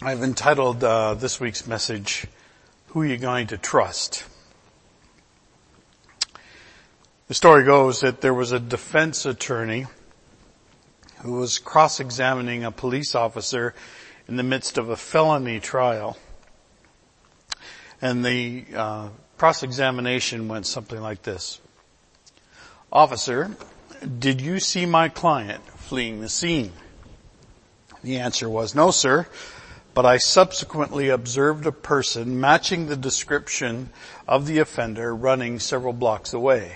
I've entitled this week's message, Who Are You Going to Trust? The story goes that there was a defense attorney who was cross-examining a police officer in the midst of a felony trial. And the cross-examination went something like this. Officer, did you see my client fleeing the scene? The answer was, no, sir, but I subsequently observed a person matching the description of the offender running several blocks away.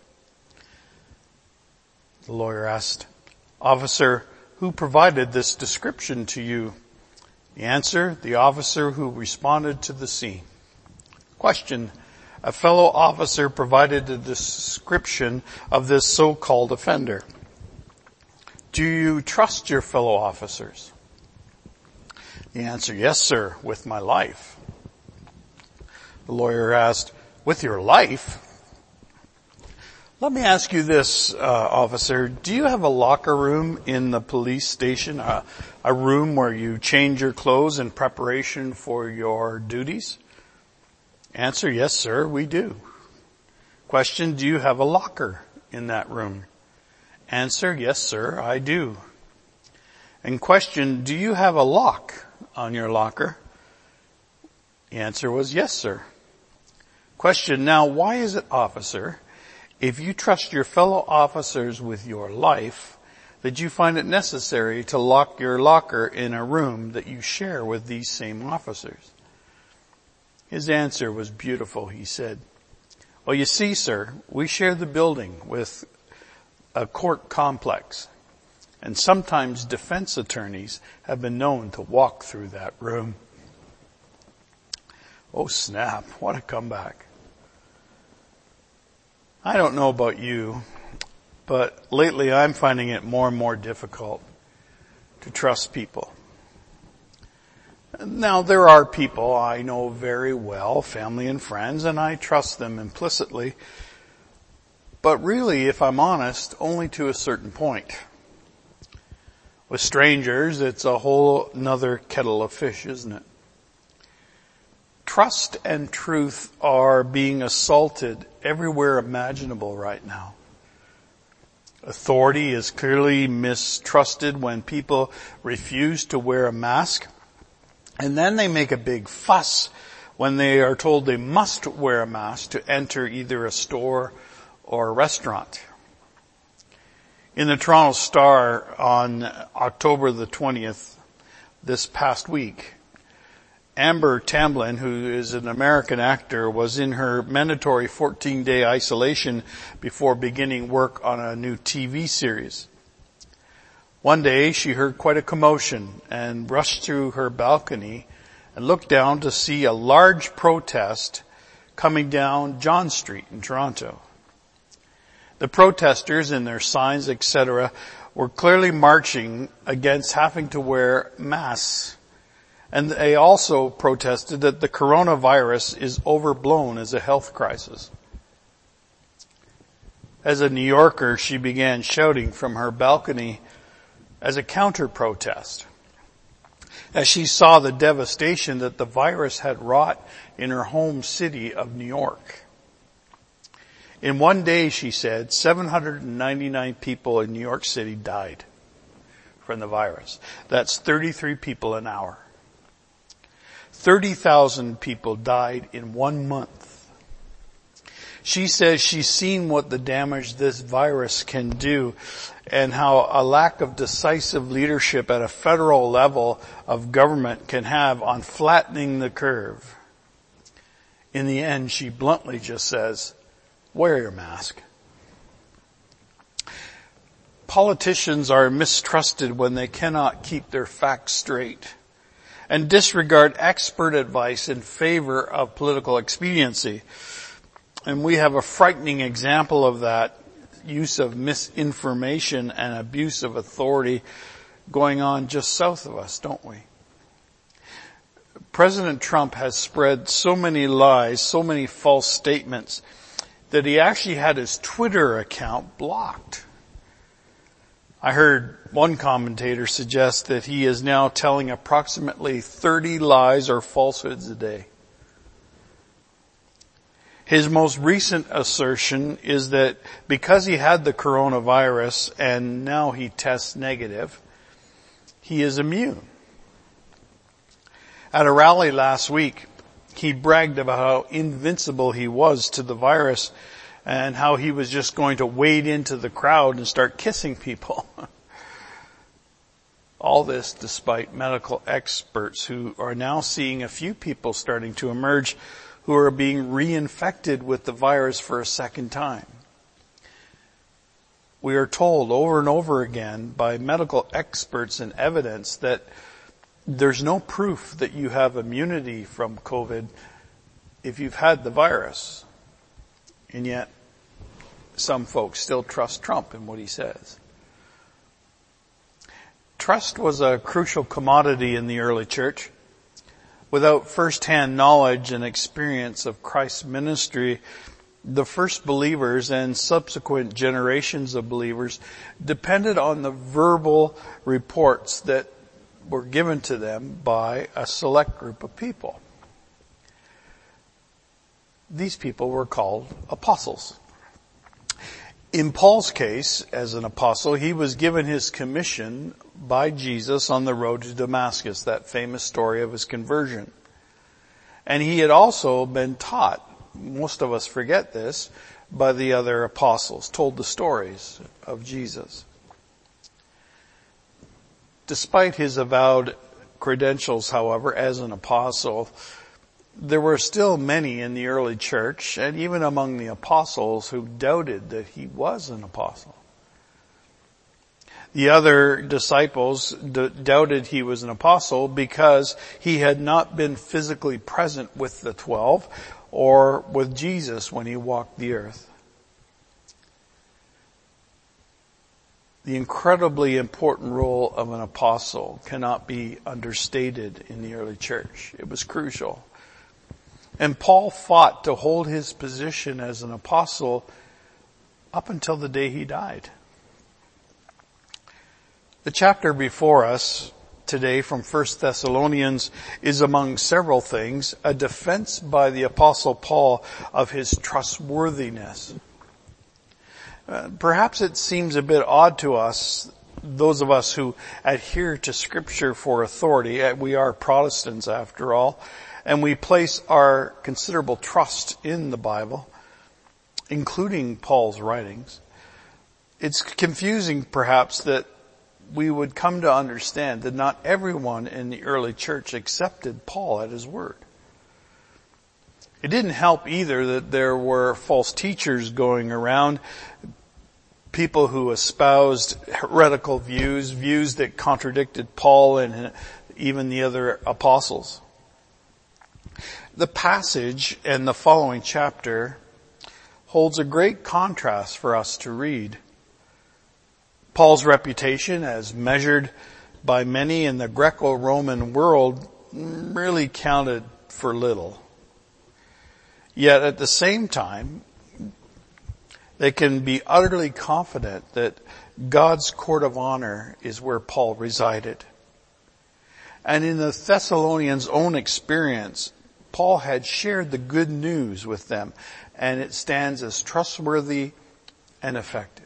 The lawyer asked, Officer, who provided this description to you? The answer, the officer who responded to the scene. Question, a fellow officer provided a description of this so-called offender. Do you trust your fellow officers? The answer, yes, sir, with my life. The lawyer asked, with your life? Let me ask you this, officer. Do you have a locker room in the police station, a room where you change your clothes in preparation for your duties? Answer, yes, sir, we do. Question, do you have a locker in that room? Answer, yes, sir, I do. And question, do you have a lock on your locker? The answer was, yes, sir. Question, now why is it, officer, if you trust your fellow officers with your life, that you find it necessary to lock your locker in a room that you share with these same officers? His answer was beautiful. He said, well, you see, sir, we share the building with a court complex, and sometimes defense attorneys have been known to walk through that room. Oh, snap. What a comeback. I don't know about you, but lately I'm finding it more and more difficult to trust people. Now, there are people I know very well, family and friends, and I trust them implicitly. But really, if I'm honest, only to a certain point. With strangers, it's a whole nother kettle of fish, isn't it? Trust and truth are being assaulted everywhere imaginable right now. Authority is clearly mistrusted when people refuse to wear a mask. And then they make a big fuss when they are told they must wear a mask to enter either a store or a restaurant. In the Toronto Star on October the 20th, this past week, Amber Tamblyn, who is an American actor, was in her mandatory 14-day isolation before beginning work on a new TV series. One day she heard quite a commotion and rushed through her balcony and looked down to see a large protest coming down John Street in Toronto. The protesters in their signs, etc., were clearly marching against having to wear masks. And they also protested that the coronavirus is overblown as a health crisis. As a New Yorker, she began shouting from her balcony as a counter-protest, as she saw the devastation that the virus had wrought in her home city of New York. In one day, she said, 799 people in New York City died from the virus. That's 33 people an hour. 30,000 people died in 1 month. She says she's seen what the damage this virus can do and how a lack of decisive leadership at a federal level of government can have on flattening the curve. In the end, she bluntly just says, wear your mask. Politicians are mistrusted when they cannot keep their facts straight and disregard expert advice in favor of political expediency. And we have a frightening example of that use of misinformation and abuse of authority going on just south of us, don't we? President Trump has spread so many lies, so many false statements, that he actually had his Twitter account blocked. I heard one commentator suggest that he is now telling approximately 30 lies or falsehoods a day. His most recent assertion is that because he had the coronavirus and now he tests negative, he is immune. At a rally last week, he bragged about how invincible he was to the virus and how he was just going to wade into the crowd and start kissing people. All this despite medical experts who are now seeing a few people starting to emerge who are being reinfected with the virus for a second time. We are told over and over again by medical experts and evidence that there's no proof that you have immunity from COVID if you've had the virus. And yet, some folks still trust Trump in what he says. Trust was a crucial commodity in the early church. Without first-hand knowledge and experience of Christ's ministry, the first believers and subsequent generations of believers depended on the verbal reports that were given to them by a select group of people. These people were called apostles. In Paul's case, as an apostle, he was given his commission by Jesus on the road to Damascus, that famous story of his conversion. And he had also been taught, most of us forget this, by the other apostles, told the stories of Jesus. Despite his avowed credentials, however, as an apostle, there were still many in the early church, and even among the apostles, who doubted that he was an apostle. The other disciples doubted he was an apostle because he had not been physically present with the 12 or with Jesus when he walked the earth. The incredibly important role of an apostle cannot be understated in the early church. It was crucial. And Paul fought to hold his position as an apostle up until the day he died. The chapter before us today from 1 Thessalonians is, among several things, a defense by the Apostle Paul of his trustworthiness. Perhaps it seems a bit odd to us, those of us who adhere to Scripture for authority. We are Protestants after all, and we place our considerable trust in the Bible, including Paul's writings. It's confusing perhaps that we would come to understand that not everyone in the early church accepted Paul at his word. It didn't help either that there were false teachers going around, people who espoused heretical views that contradicted Paul and even the other apostles. The passage and the following chapter holds a great contrast for us to read. Paul's reputation, as measured by many in the Greco-Roman world, really counted for little. Yet at the same time, they can be utterly confident that God's court of honor is where Paul resided. And in the Thessalonians' own experience, Paul had shared the good news with them, and it stands as trustworthy and effective.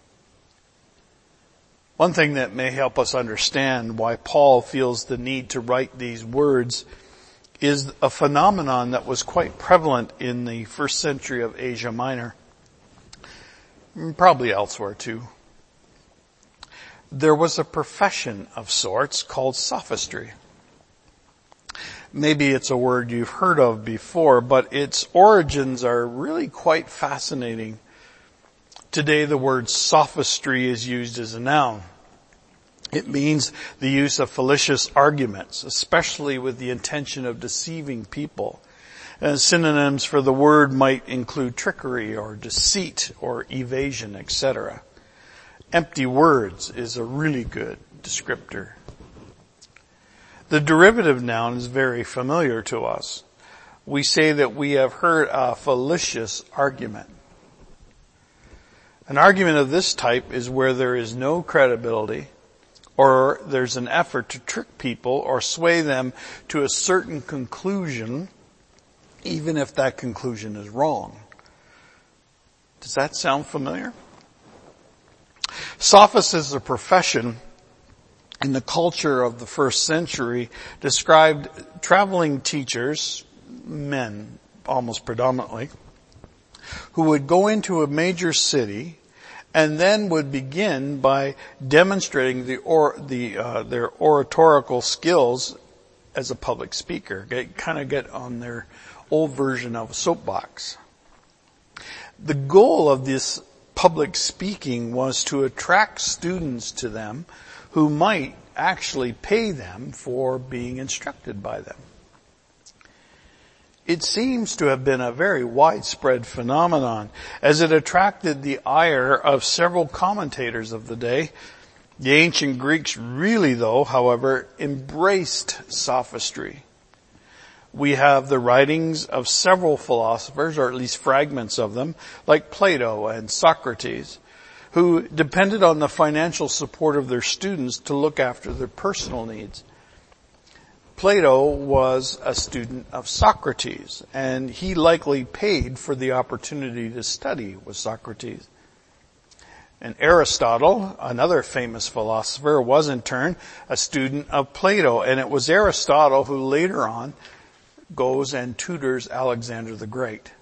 One thing that may help us understand why Paul feels the need to write these words is a phenomenon that was quite prevalent in the first century of Asia Minor, probably elsewhere too. There was a profession of sorts called sophistry. Maybe it's a word you've heard of before, but its origins are really quite fascinating. Today the word sophistry is used as a noun. It means the use of fallacious arguments, especially with the intention of deceiving people. And synonyms for the word might include trickery or deceit or evasion, etc. Empty words is a really good descriptor. The derivative noun is very familiar to us. We say that we have heard a fallacious argument. An argument of this type is where there is no credibility, or there's an effort to trick people or sway them to a certain conclusion, even if that conclusion is wrong. Does that sound familiar? Sophist is a profession in the culture of the first century described traveling teachers, men almost predominantly, who would go into a major city and then would begin by demonstrating their oratorical skills as a public speaker. Get on their old version of a soapbox. The goal of this public speaking was to attract students to them who might actually pay them for being instructed by them. It seems to have been a very widespread phenomenon, as it attracted the ire of several commentators of the day. The ancient Greeks really, though, however, embraced sophistry. We have the writings of several philosophers, or at least fragments of them, like Plato and Socrates, who depended on the financial support of their students to look after their personal needs. Plato was a student of Socrates, and he likely paid for the opportunity to study with Socrates. And Aristotle, another famous philosopher, was in turn a student of Plato, and it was Aristotle who later on goes and tutors Alexander the Great.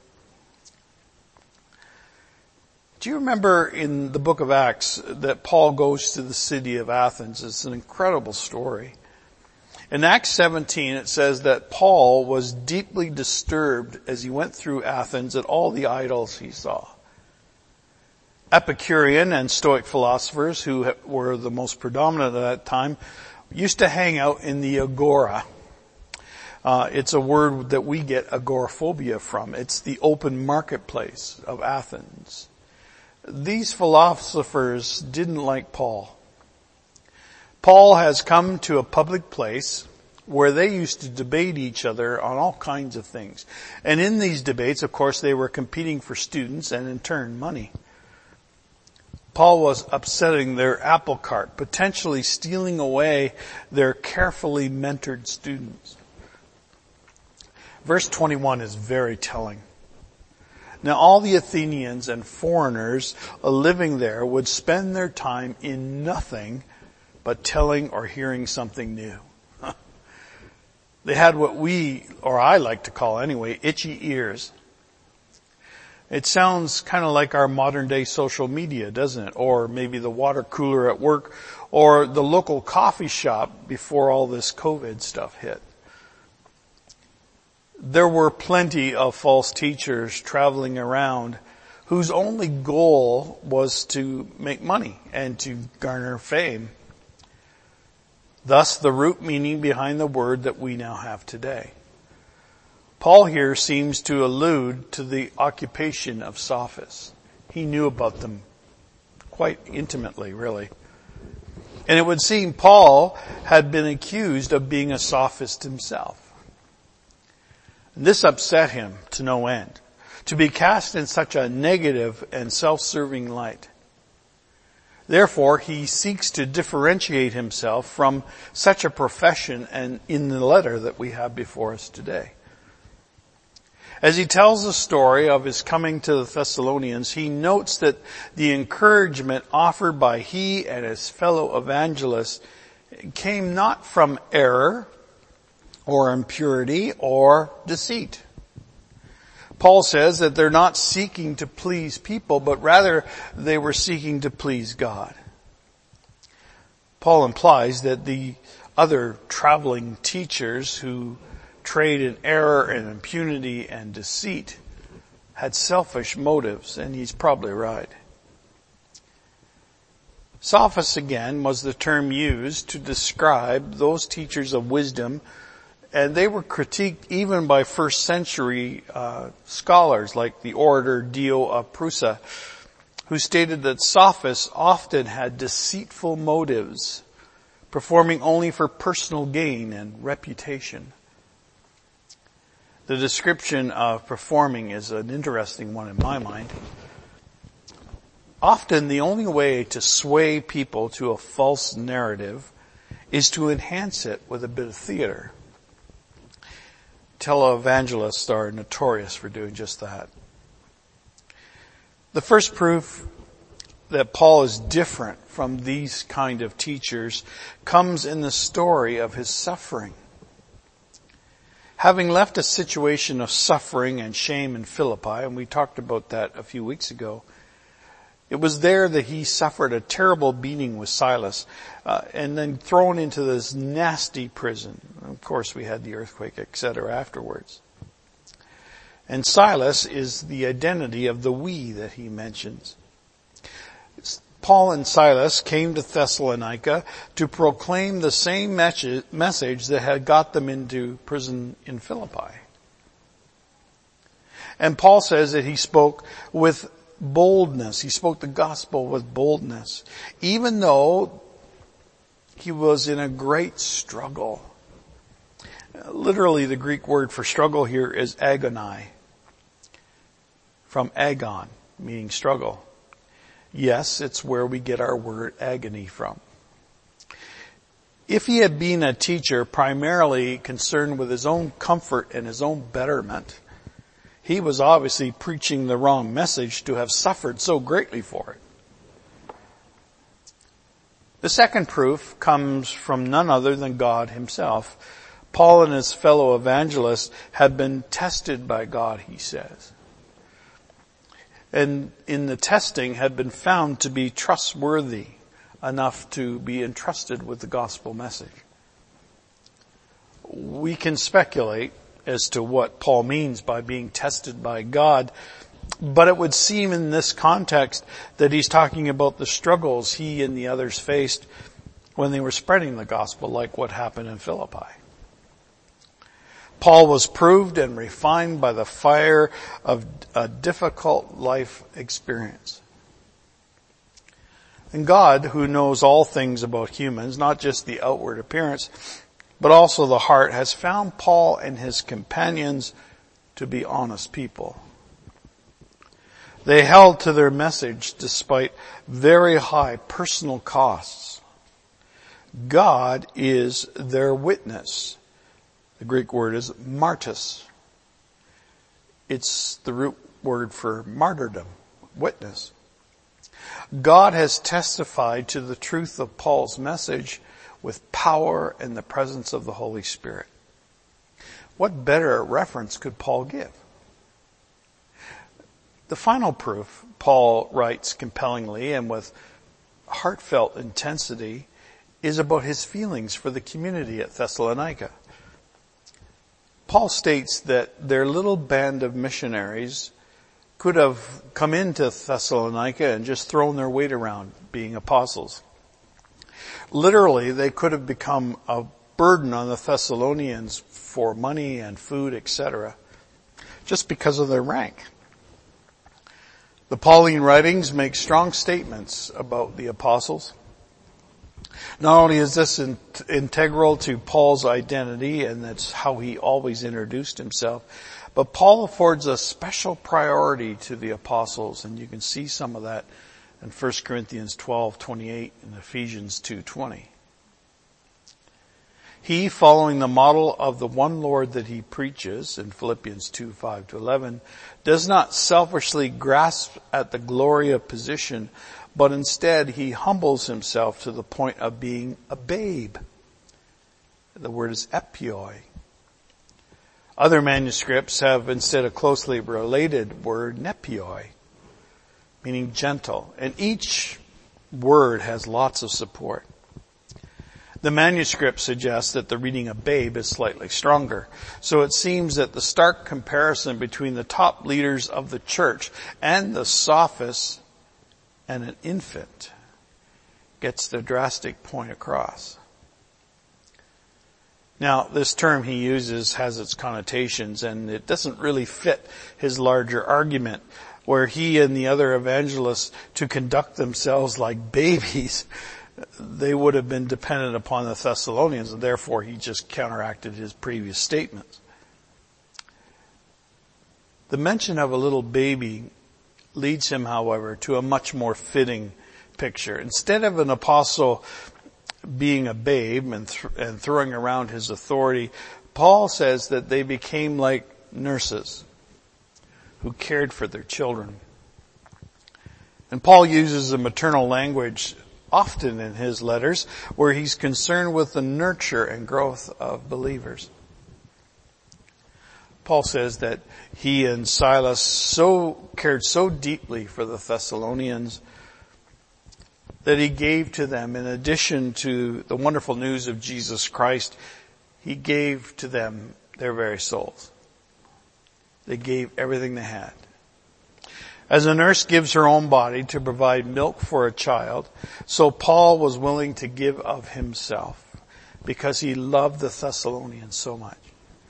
Do you remember in the book of Acts that Paul goes to the city of Athens? It's an incredible story. In Acts 17, it says that Paul was deeply disturbed as he went through Athens at all the idols he saw. Epicurean and Stoic philosophers, who were the most predominant at that time, used to hang out in the agora. It's a word that we get agoraphobia from. It's the open marketplace of Athens. These philosophers didn't like Paul. Paul has come to a public place where they used to debate each other on all kinds of things. And in these debates, of course, they were competing for students and in turn money. Paul was upsetting their apple cart, potentially stealing away their carefully mentored students. Verse 21 is very telling. Now all the Athenians and foreigners living there would spend their time in nothing but telling or hearing something new. They had what I like to call anyway, itchy ears. It sounds kind of like our modern day social media, doesn't it? Or maybe the water cooler at work, or the local coffee shop before all this COVID stuff hit. There were plenty of false teachers traveling around whose only goal was to make money and to garner fame. Thus, the root meaning behind the word that we now have today. Paul here seems to allude to the occupation of sophists. He knew about them quite intimately, really. And it would seem Paul had been accused of being a sophist himself. And this upset him to no end, to be cast in such a negative and self-serving light. Therefore, he seeks to differentiate himself from such a profession and in the letter that we have before us today. As he tells the story of his coming to the Thessalonians, he notes that the encouragement offered by he and his fellow evangelists came not from error or impurity or deceit. Paul says that they're not seeking to please people, but rather they were seeking to please God. Paul implies that the other traveling teachers who trade in error and impunity and deceit had selfish motives, and he's probably right. Sophist, again, was the term used to describe those teachers of wisdom, and they were critiqued even by first century scholars like the orator Dio of Prusa, who stated that sophists often had deceitful motives, performing only for personal gain and reputation. The description of performing is an interesting one in my mind. Often the only way to sway people to a false narrative is to enhance it with a bit of theater. Televangelists are notorious for doing just that. The first proof that Paul is different from these kind of teachers comes in the story of his suffering. Having left a situation of suffering and shame in Philippi, and we talked about that a few weeks ago, it was there that he suffered a terrible beating with Silas, and then thrown into this nasty prison. Of course, we had the earthquake, etc. afterwards. And Silas is the identity of the we that he mentions. Paul and Silas came to Thessalonica to proclaim the same message that had got them into prison in Philippi. And Paul says that he spoke with boldness. He spoke the gospel with boldness, even though he was in a great struggle. Literally, the Greek word for struggle here is agonai, from agon, meaning struggle. Yes, it's where we get our word agony from. If he had been a teacher primarily concerned with his own comfort and his own betterment, he was obviously preaching the wrong message to have suffered so greatly for it. The second proof comes from none other than God himself. Paul and his fellow evangelists had been tested by God, he says. And in the testing had been found to be trustworthy enough to be entrusted with the gospel message. We can speculate as to what Paul means by being tested by God, but it would seem in this context that he's talking about the struggles he and the others faced when they were spreading the gospel, like what happened in Philippi. Paul was proved and refined by the fire of a difficult life experience. And God, who knows all things about humans, not just the outward appearance, but also the heart, has found Paul and his companions to be honest people. They held to their message despite very high personal costs. God is their witness. The Greek word is martus. It's the root word for martyrdom, witness. God has testified to the truth of Paul's message with power and the presence of the Holy Spirit. What better reference could Paul give? The final proof, Paul writes compellingly and with heartfelt intensity, is about his feelings for the community at Thessalonica. Paul states that their little band of missionaries could have come into Thessalonica and just thrown their weight around being apostles. Literally, they could have become a burden on the Thessalonians for money and food, etc., just because of their rank. The Pauline writings make strong statements about the apostles. Not only is this integral to Paul's identity, and that's how he always introduced himself, but Paul affords a special priority to the apostles, and you can see some of that in 1 Corinthians 12:28 and Ephesians 2:20. He, following the model of the one Lord that he preaches in Philippians 2:5-11, does not selfishly grasp at the glory of position, but instead he humbles himself to the point of being a babe. The word is epioi. Other manuscripts have instead a closely related word, nepioi, meaning gentle. And each word has lots of support. The manuscript suggests that the reading of babe is slightly stronger. So it seems that the stark comparison between the top leaders of the church and the sophists and an infant gets the drastic point across. Now, this term he uses has its connotations, and it doesn't really fit his larger argument, where he and the other evangelists, to conduct themselves like babies, they would have been dependent upon the Thessalonians, and therefore he just counteracted his previous statements. The mention of a little baby leads him, however, to a much more fitting picture. Instead of an apostle being a babe and throwing around his authority, Paul says that they became like nurses who cared for their children. And Paul uses a maternal language often in his letters where he's concerned with the nurture and growth of believers. Paul says that he and Silas cared so deeply for the Thessalonians that he gave to them, in addition to the wonderful news of Jesus Christ, he gave to them their very souls. They gave everything they had. As a nurse gives her own body to provide milk for a child, so Paul was willing to give of himself because he loved the Thessalonians so much.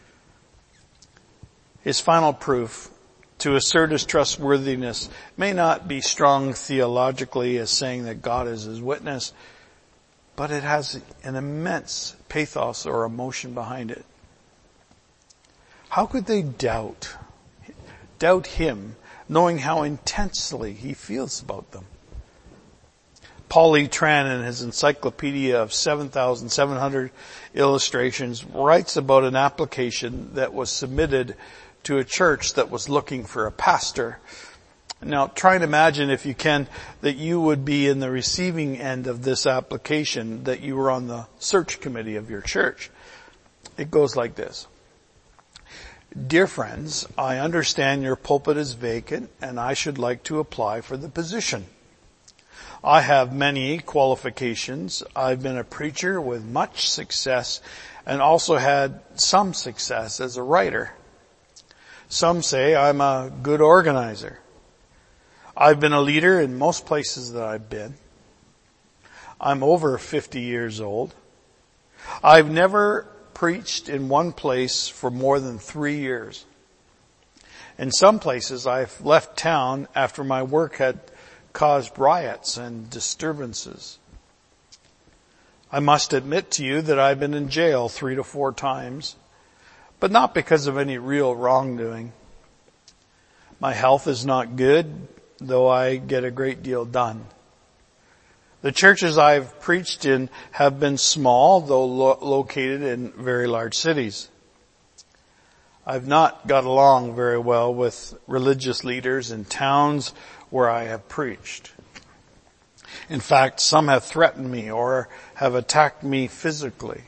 His final proof to assert his trustworthiness may not be strong theologically as saying that God is his witness, but it has an immense pathos or emotion behind it. How could they doubt him, knowing how intensely he feels about them? Paul E. Tran, in his encyclopedia of 7,700 illustrations, writes about an application that was submitted to a church that was looking for a pastor. Now, try and imagine, if you can, that you would be in the receiving end of this application, that you were on the search committee of your church. It goes like this. Dear friends, I understand your pulpit is vacant and I should like to apply for the position. I have many qualifications. I've been a preacher with much success and also had some success as a writer. Some say I'm a good organizer. I've been a leader in most places that I've been. I'm over 50 years old. I've never preached in one place for more than 3 years. In some places, I've left town after my work had caused riots and disturbances. I must admit to you that I've been in jail 3 to 4 times, but not because of any real wrongdoing. My health is not good, though I get a great deal done. The churches I've preached in have been small, though located in very large cities. I've not got along very well with religious leaders in towns where I have preached. In fact, some have threatened me or have attacked me physically.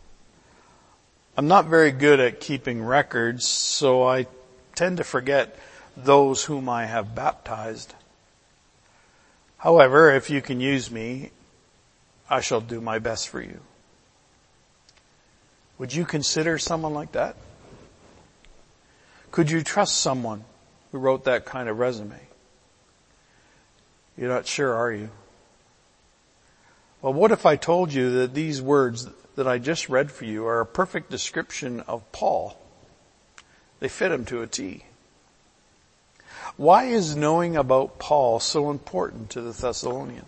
I'm not very good at keeping records, so I tend to forget those whom I have baptized. However, if you can use me, I shall do my best for you. Would you consider someone like that? Could you trust someone who wrote that kind of resume? You're not sure, are you? Well, what if I told you that these words that I just read for you are a perfect description of Paul? They fit him to a T. Why is knowing about Paul so important to the Thessalonians?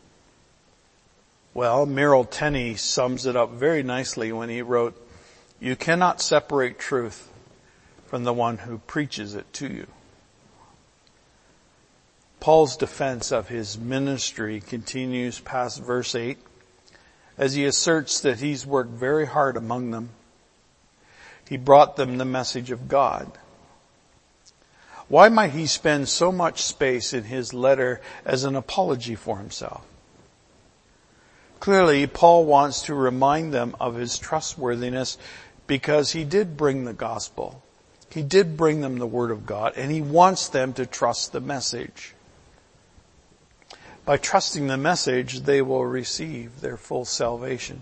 Well, Merrill Tenney sums it up very nicely when he wrote, "You cannot separate truth from the one who preaches it to you." Paul's defense of his ministry continues past verse 8 as he asserts that he's worked very hard among them. He brought them the message of God. Why might he spend so much space in his letter as an apology for himself? Clearly, Paul wants to remind them of his trustworthiness because he did bring the gospel. He did bring them the word of God, and he wants them to trust the message. By trusting the message, they will receive their full salvation.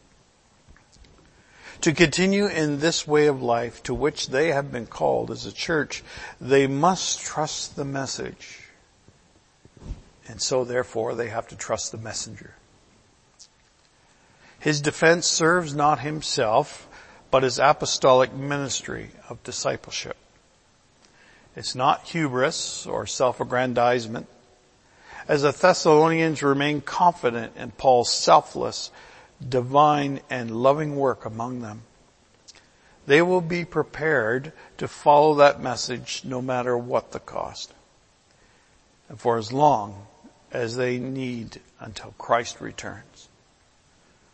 To continue in this way of life to which they have been called as a church, they must trust the message. And so therefore they have to trust the messenger. His defense serves not himself, but his apostolic ministry of discipleship. It's not hubris or self-aggrandizement. As the Thessalonians remain confident in Paul's selfless, divine, and loving work among them, they will be prepared to follow that message no matter what the cost. and for as long as they need until Christ returns.